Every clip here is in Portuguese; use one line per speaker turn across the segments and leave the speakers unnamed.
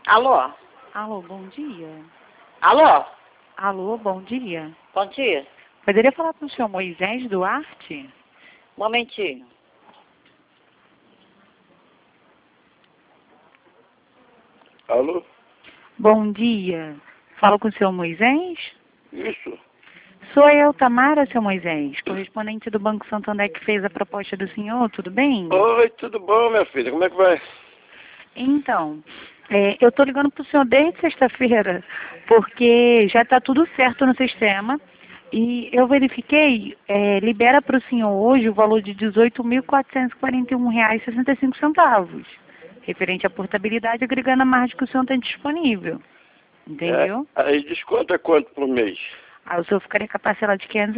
Alô?
Alô, bom dia.
Alô?
Alô, bom dia.
Bom dia.
Poderia falar com o senhor Moisés Duarte?
Momentinho.
Alô?
Bom dia. Falo com o senhor Moisés?
Isso?
Sou eu, Tamara, seu Moisés, correspondente do Banco Santander que fez a proposta do senhor, tudo bem?
Oi, tudo bom, minha filha? Como é que vai?
Então, eu estou ligando para o senhor desde sexta-feira, porque já está tudo certo no sistema. E eu verifiquei, libera para o senhor hoje o valor de R$ 18.441,65, referente à portabilidade, agregando a margem que o senhor tem disponível. Entendeu?
Aí desconta quanto por mês?
Aí o senhor ficaria com a parcela de R$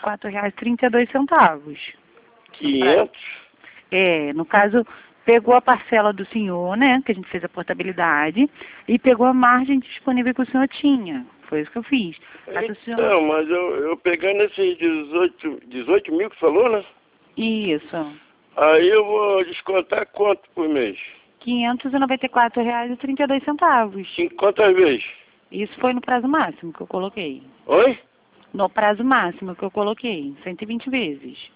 594,32.
500?
No caso, pegou a parcela do senhor, né, que a gente fez a portabilidade, e pegou a margem disponível que o senhor tinha. Foi isso que eu fiz. Mas o senhor...
Então, mas eu pegando esses 18 mil que falou, né?
Isso.
Aí eu vou descontar quanto por mês?
R$ 594,32.
Em quantas vezes?
Isso foi no prazo máximo que eu coloquei.
Oi?
No prazo máximo que eu coloquei, 120 vezes.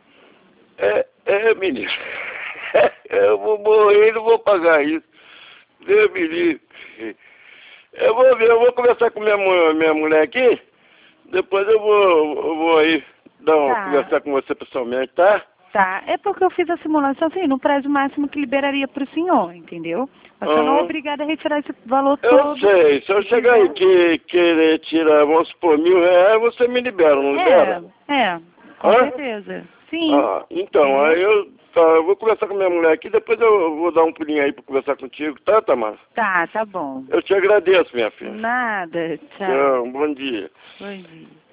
Menino. Eu vou morrer e não vou pagar isso. Deus me livre. Eu vou ver, eu vou conversar com minha mulher aqui. Depois eu vou aí conversar com você pessoalmente, tá?
Tá, é porque eu fiz a simulação assim, no prazo máximo que liberaria para o senhor, entendeu? Mas você não é obrigado a retirar esse valor todo.
Eu sei, se eu chegar aí que querer tirar, vamos supor, R$ 1.000, você me libera, não libera?
Com certeza. Sim.
Então, aí eu vou conversar com minha mulher aqui, depois eu vou dar um pulinho aí para conversar contigo, tá, Tamara?
Tá bom.
Eu te agradeço, minha filha.
Nada, tchau.
Tchau, bom dia.
Bom dia.